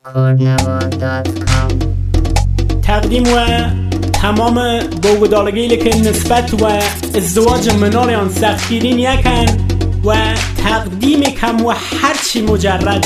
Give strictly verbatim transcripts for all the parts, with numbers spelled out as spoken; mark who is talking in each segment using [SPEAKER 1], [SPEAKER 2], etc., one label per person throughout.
[SPEAKER 1] تقدیم و تمام بوگدالگی که نسبت و ازدواج منالیان سختگیرین یکن و تقدیم کم و هرچی مجرده.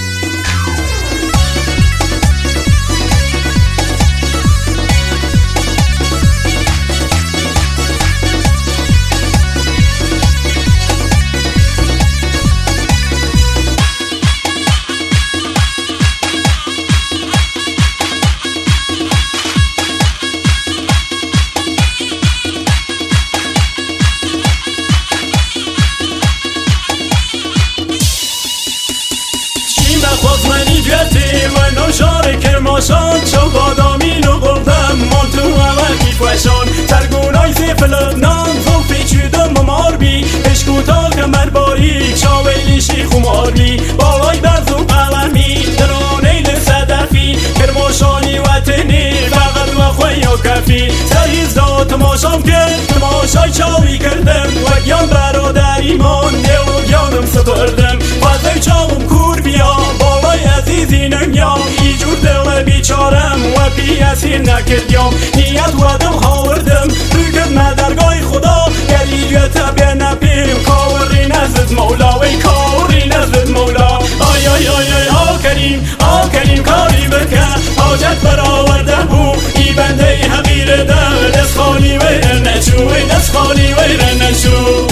[SPEAKER 2] خودمنی جتی و نوشار کرماشان چو بادامین و قلدم مانتو و کیفوشان ترگونای زیف لبنان زلفی چودم و ماربی اشکوتا کمر باریک شاویلیشی خماربی بالای برز و قلمی درانه لصدفی کرماشانی وطنی فقط و خوی و کفی سریز دا تماشام کرد تماشای چاوی کردم و گیان برادر ایمان دل و گیانم سپردم فضای چاوم کور بیا عزیزینم یا ایجور دل بیچارم و پی اسیر نکردیم نیت ودم خواردم بگم مدرگاه خدا گلیجت به نپیم کاوری نزد مولا وی کاوری نزد مولا آی آی آی آی آ کریم آ کریم کاری بکن حاجت برآورده بو ای بنده حقیر ده دست خالی ویر نشو دست خالی ویر نشو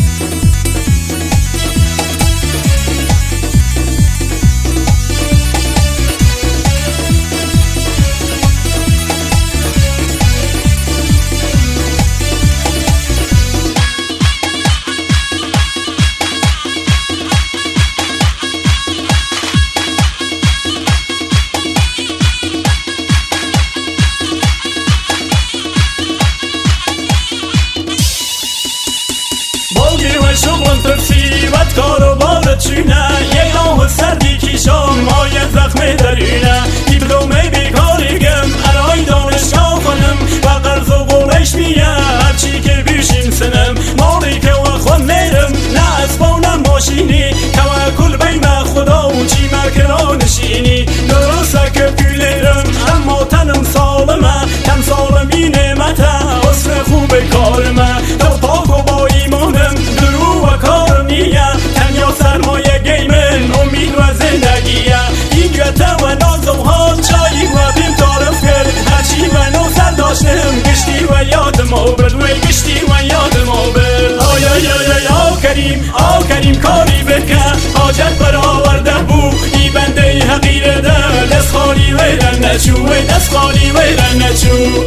[SPEAKER 2] شغلم ترسی بد کار و بارت چونه یک راه سردی کیشان مای زخم درونه دیپلومه بیکاری گم ارای دانشگاه کنم و قرض و قولش میه هرچی که بیشیم سنم مالی که و خود میرم نه اسبانم ماشینی توکل بین خدا و چی مکرا نشینی درسته که پیلیرم اما تنم سالمه تن سالمی نعمته حسن خوب کارمه تا پاک و با ایمانم تنیا سرمایه گیمن امید و زندگیه این گته و ناز و حال چایی و بیم تعرف کرد هرچی و نو سر داشتم گشتی و یادم آورد وی گشتی و یادم آورد آی آی آی آی آ کریم آ کریم کاری بکن حاجت برآورده بو ای بنده حقیر ده دست خالی ویرن نچو دست خالی ویرن نچو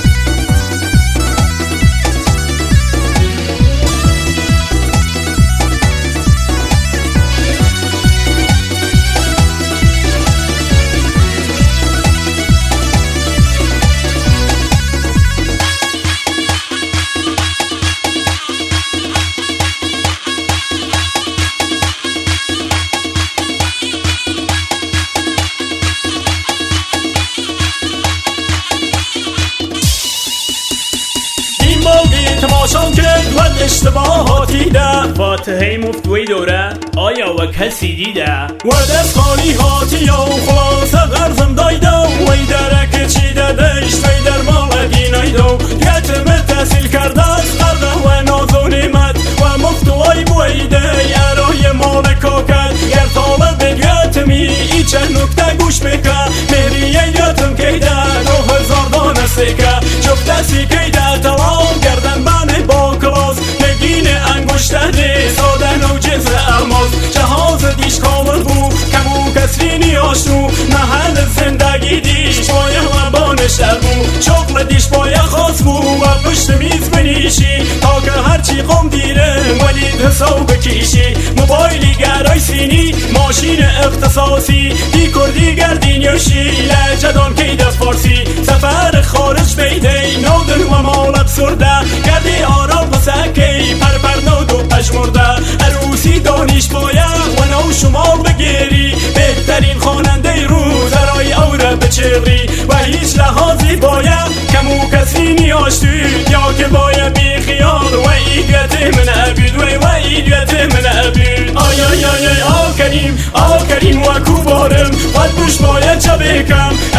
[SPEAKER 2] تماشام کرد و اشتباهاتی ده فاتحه مفتوی دوره آیا و کسی دیده و دست خالی هاتی و خلاصه غرزم دایده وی درک چی دادش وی در مال دینایدو یتم تحصیل کرده از قرده و ناز و نعمت و مفتوی بویده ارای مال کاکد گر طالب یتمی ای چه نکته گوش بکن مهریه یتم کیده دو هزار دانه سکه جفت دستی کیده تمام گردن بانه با کلاس نگین انگشتنه سادن و جنس الماس جهاز دیش کامل بو کمو کسری نیاشتو محل زندگی دیش بایه و بانشتر بو شغل دیش بایه خاص بو و پشت میز بنیشی تا که هرچی قم دیرم ولید حساب بکیشی موبایلی گرای سینی ماشین اختصاصی دی کردی گردین یوشی لجدان کید فارسی سفر خارج بیده نودن و مال ابسرده گردی آرام پسکی پر پر نود و پشمرده عروسی دانش باید و نو شمال بگیری بهترین خواننده رو درای اوره بچری و هیچ لحاظی باید کمو کسی نیاشتی یا که باید بی خیال و ایگت من عبید و ایگت من عبید آی آی آی آی آ کریم آ کریم و کوبارم و بوش باید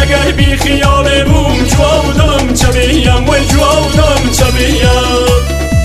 [SPEAKER 2] اگر بی خیال بوم جوادم چه بیم و جوادم چه بیم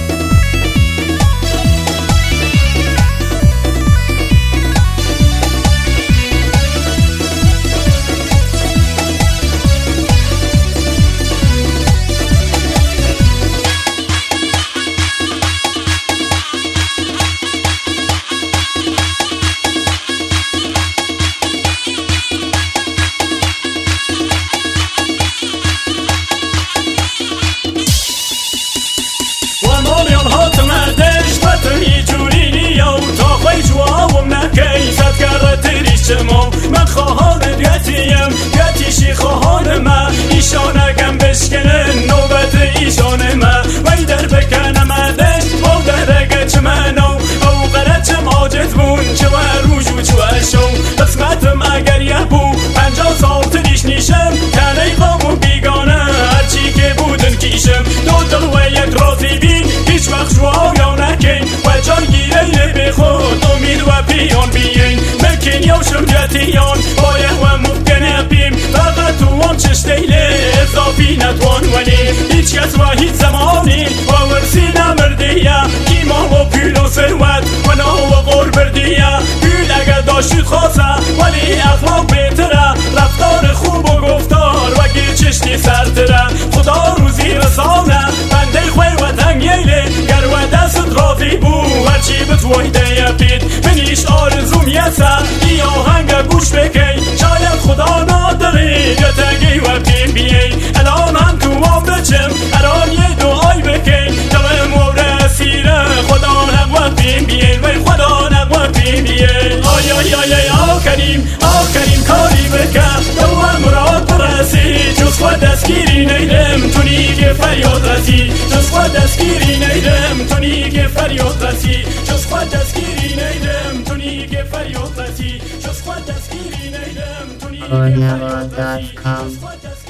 [SPEAKER 2] من خواهان گتیم گتیشی خواهان ما ایشان اگم بشکنن نوبت ایشان ما وی در بکنم ادش او در گچ منو او قرچم آجت بون چه و روژو چو شو قسمتم اگر یه بو پنجاه سال تریش نیشم کنه قام و بیگانه هرچی که بودن کیشم دو دل و یک رازی بین هیچ وقت شو آیا نکن و جان گیره به خود امید و پیان بیین مکن یوشم جتیان باید و ممکنه بیم فقط تو آن چشتیله اضافی نتوان ولی هیچ کس و هیچ زمانی و ورسی نمردیه ایمان و پیل و ثروت و نا و غور بردیه پیل اگر داشتید خواسته ولی اخلاق بهتره رفتار خوب و گفتار و گیچشتی سرتره خدا روزی رسانه بنده خوی و تنگیله گر و دست راضی بو هرچی بتویده بید منیش آرزوم یسه ای آهنگ گوش بکی شاید خدا نادری گتگی و بیم بیی الان هم تو آم بچم الان یه دعای بکی دوم و رسیره خدا نقوت بیم بیی وی خدا نقوت بیم بیی آی آی آی آی آکریم آکریم کاری بکن دوم مراد برسی جز خود دستگیری نیدم تو نیگه فریاد رسی جز خود دستگیری نیدم تو نیگه فریاد رسی جز خود دستگیری نیدم تو نیگه فریاد رسی جز خود دستگیری نیدم تو نیگه فریاد رسی